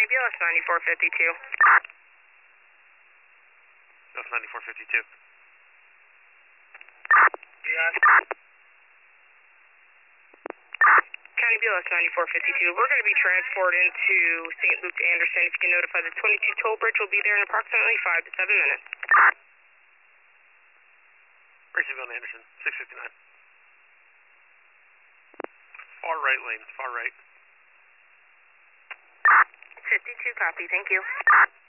County BLS 9452. That's 9452. Yes. County BLS 9452. We're going to be transported into St. Luke Anderson. If you can notify the 22 toll bridge, we'll be there in approximately 5 to 7 minutes. Racing on Anderson, 659. Far right lane, far right. 52, copy, thank you.